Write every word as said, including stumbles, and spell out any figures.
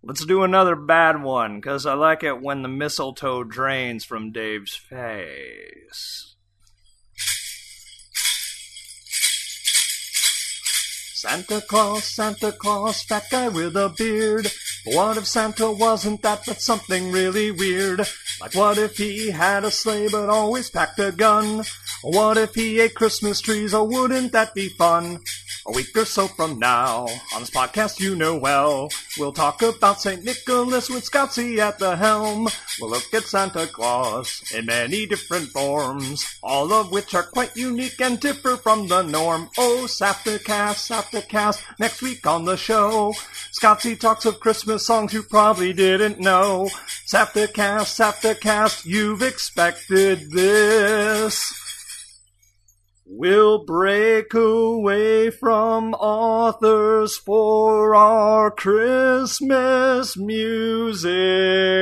Let's do another bad one, because I like it when the mistletoe drains from Dave's face. Santa Claus, Santa Claus, fat guy with a beard. What if Santa wasn't that, but something really weird? Like what if he had a sleigh but always packed a gun? What if he ate Christmas trees, or wouldn't that be fun? A week or so from now, on this podcast you know well, we'll talk about Saint Nicholas with Scottsy at the helm. We'll look at Santa Claus in many different forms, all of which are quite unique and differ from the norm. Oh, Saptacast, Saptacast, next week on the show, Scottsy talks of Christmas songs you probably didn't know. Saptacast, Saptacast, you've expected this. We'll break away from authors for our Christmas music.